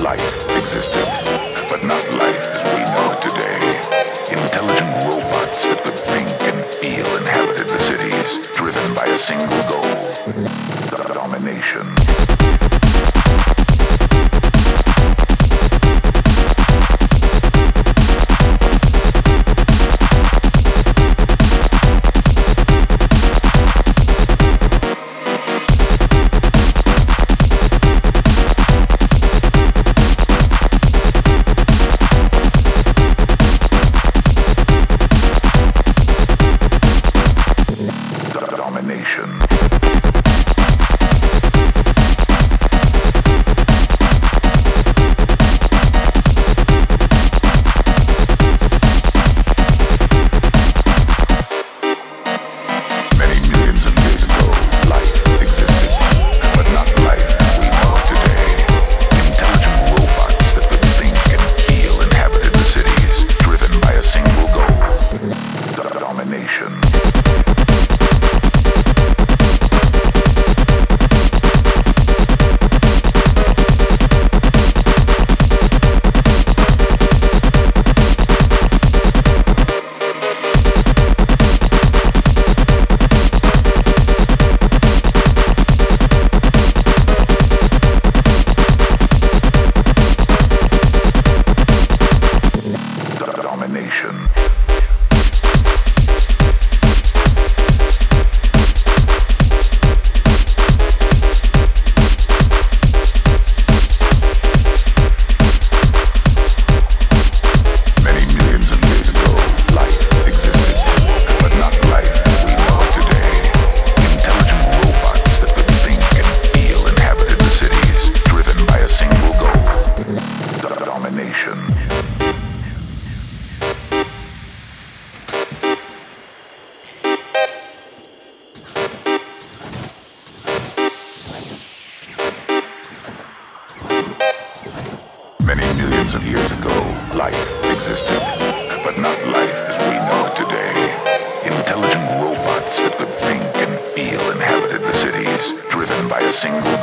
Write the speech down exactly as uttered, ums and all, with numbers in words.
Life existed, but not life as we know it today. Intelligent robots that could think and feel inhabited the cities, driven by a single goal: domination. Many millions of years ago, life existed, but not life as we know it today. Intelligent robots that could think and feel inhabited the cities, driven by a single